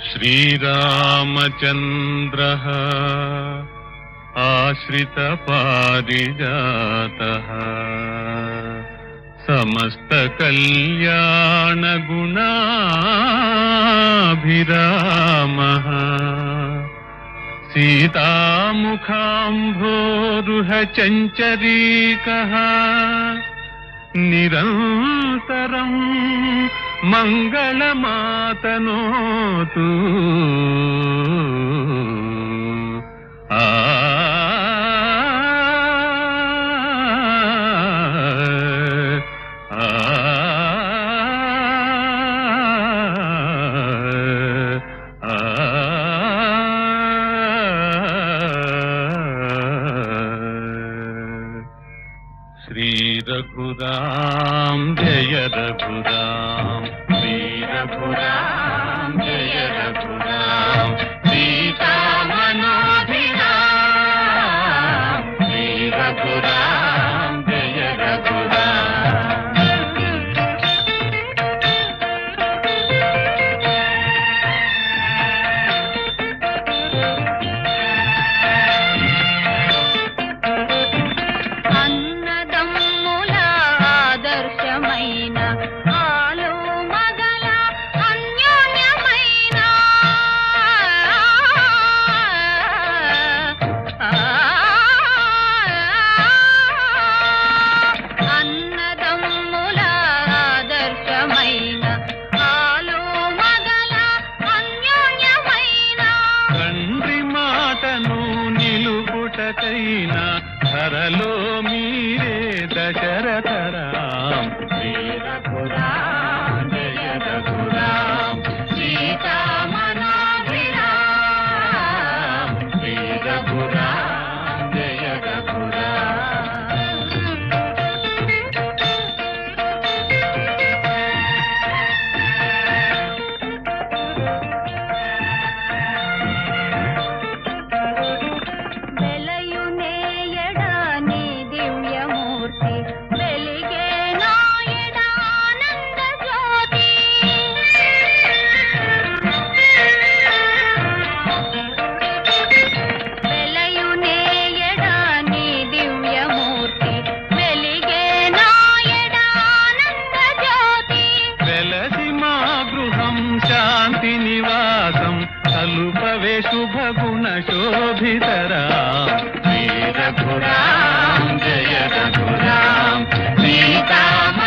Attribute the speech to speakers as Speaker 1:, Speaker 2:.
Speaker 1: श्रीरामचन्द्रः आश्रितपारिजातः समस्तकल्याणगुणाभिरामः सीतामुखाम्भोरुहचञ्चरीकः निरन्तरं मङ्गलमातनोतु। आ श्री रघुराम जय रघुराम, श्री रघुराम जय रघुराम, सीता मनोभिराम, श्री रघुराम जय रघुराम। ధరలో మీరే దశరథరాం, శ్రీ రఘురాం జయ రఘురాం, సీతా మనోభిరాం, శ్రీ రఘురాం జయ రఘురాం। శాంతి నివాసం కలుపవే శుభగుణ శోభితరాం, శ్రీ రఘురాం జయ రఘురాం, సీతా